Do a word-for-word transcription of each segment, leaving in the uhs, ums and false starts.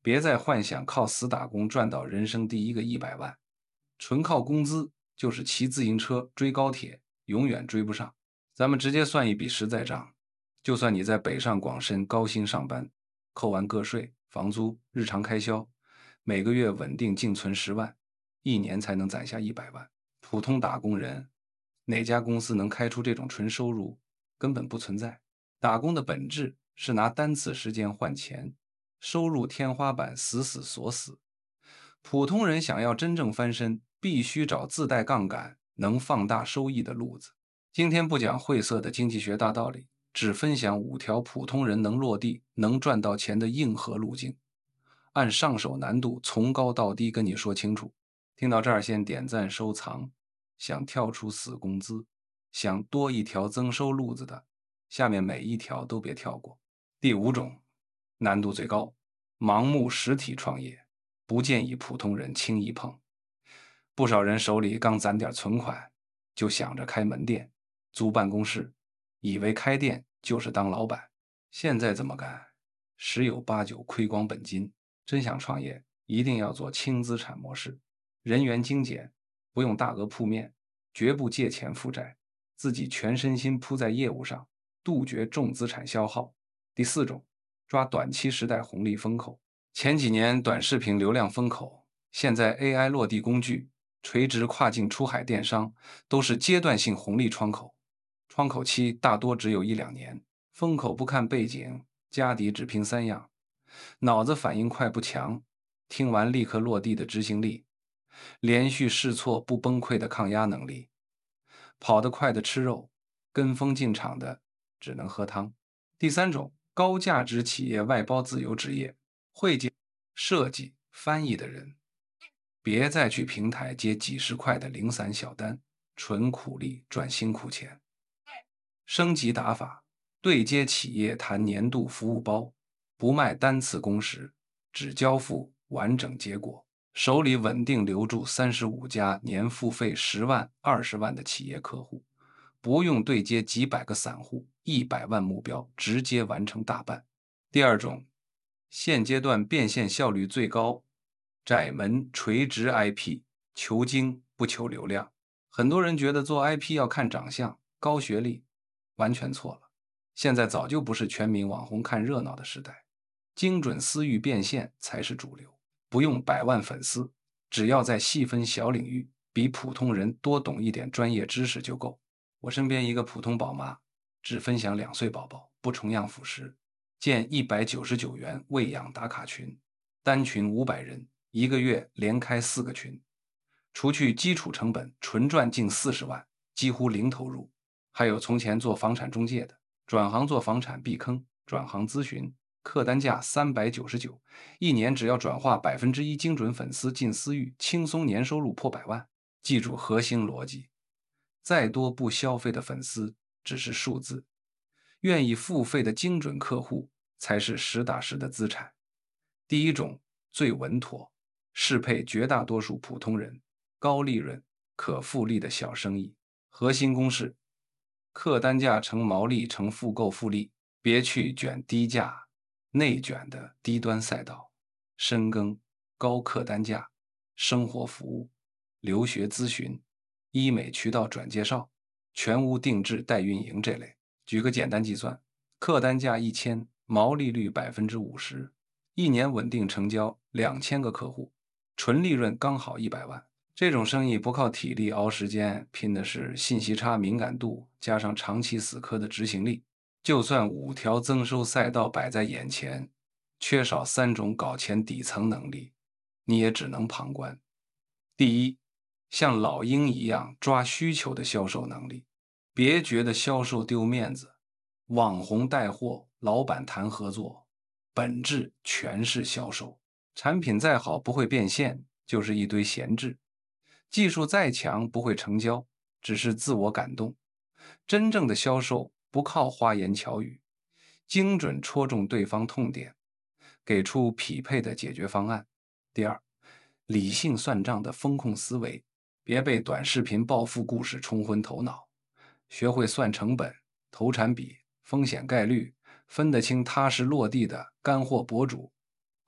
别再幻想靠死打工赚到人生第一个一百万，纯靠工资就是骑自行车追高铁，永远追不上。咱们直接算一笔实在账，就算你在北上广深高薪上班，扣完个税、房租、日常开销，每个月稳定净存十万，一年才能攒下一百万。普通打工人，哪家公司能开出这种纯收入，根本不存在。打工的本质是拿单次时间换钱，收入天花板死死锁死。普通人想要真正翻身，必须找自带杠杆、能放大收益的路子。今天不讲晦涩的经济学大道理，只分享五条普通人能落地、能赚到钱的硬核路径，按上手难度从高到低跟你说清楚。听到这儿先点赞收藏。想跳出死工资，想多一条增收路子的，下面每一条都别跳过。第五种，难度最高，盲目实体创业，不建议普通人轻易碰。不少人手里刚攒点存款，就想着开门店、租办公室，以为开店就是当老板。现在这么干，十有八九亏光本金。真想创业，一定要做轻资产模式，人员精简，不用大额铺面，绝不借钱负债，自己全身心扑在业务上，杜绝重资产消耗。第四种，抓短期时代红利风口。前几年短视频流量风口，现在 A I 落地工具、垂直跨境出海电商都是阶段性红利窗口，窗口期大多只有一两年。风口不看背景，家底只凭三样：脑子反应快不强，听完立刻落地的执行力，连续试错不崩溃的抗压能力。跑得快的吃肉，跟风进场的只能喝汤。第三种，高价值企业外包自由职业，会计、设计、翻译的人，别再去平台接几十块的零散小单，纯苦力赚辛苦钱。升级打法，对接企业谈年度服务包，不卖单次工时，只交付完整结果。手里稳定留住三十五家年付费十万、二十万的企业客户，不用对接几百个散户，一百万目标直接完成大半。第二种，现阶段变现效率最高，窄门垂直 I P， 求精不求流量。很多人觉得做 I P 要看长相、高学历，完全错了。现在早就不是全民网红看热闹的时代，精准私域变现才是主流。不用百万粉丝，只要在细分小领域比普通人多懂一点专业知识就够。我身边一个普通宝妈，只分享两岁宝宝，不重样辅食，建一百九十九元喂养打卡群，单群五百人，一个月连开四个群，除去基础成本，纯赚近四十万，几乎零投入。还有从前做房产中介的，转行做房产避坑，转行咨询，客单价三百九十九，一年只要转化百分之一精准粉丝进私域，轻松年收入破百万。记住核心逻辑，再多不消费的粉丝只是数字，愿意付费的精准客户才是实打实的资产。第一种最稳妥，适配绝大多数普通人，高利润、可复利的小生意。核心公式：客单价乘毛利乘复购复利，别去卷低价、内卷的低端赛道，深耕高客单价、生活服务、留学咨询、医美渠道转介绍、全屋定制代运营这类。举个简单计算，客单价一千，毛利率百分之五十，一年稳定成交两千个客户，纯利润刚好一百万。这种生意不靠体力熬时间，拼的是信息差敏感度，加上长期死磕的执行力。就算五条增收赛道摆在眼前，缺少三种搞钱底层能力，你也只能旁观。第一，像老鹰一样抓需求的销售能力，别觉得销售丢面子，网红带货，老板谈合作，本质全是销售。产品再好不会变现，就是一堆闲置。技术再强不会成交，只是自我感动。真正的销售不靠花言巧语，精准戳中对方痛点，给出匹配的解决方案。第二，理性算账的风控思维，别被短视频暴富故事冲昏头脑，学会算成本、投产比、风险概率，分得清踏实落地的干货博主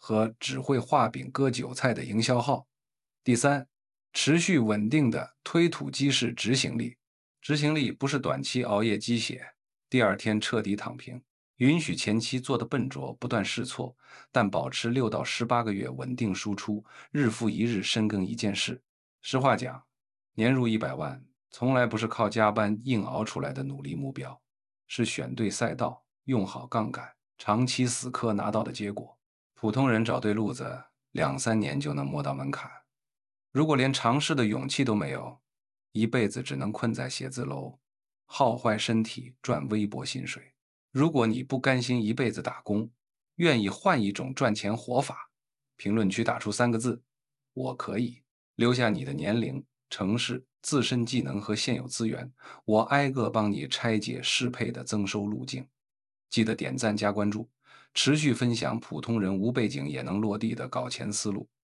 和只会画饼割韭菜的营销号。第三，持续稳定的推土机式执行力。执行力不是短期熬夜鸡血，第二天彻底躺平。允许前期做的笨拙，不断试错，但保持六到十八个月稳定输出，日复一日深耕一件事。实话讲，年入一百万，从来不是靠加班硬熬出来的努力目标，是选对赛道，用好杠杆，长期死磕拿到的结果。普通人找对路子，两三年就能摸到门槛。如果连尝试的勇气都没有，一辈子只能困在写字楼，耗坏身体赚微薄薪水。如果你不甘心一辈子打工，愿意换一种赚钱活法，评论区打出三个字：我可以。留下你的年龄、城市、自身技能和现有资源，我挨个帮你拆解适配的增收路径。记得点赞加关注，持续分享普通人无背景也能落地的搞钱思路。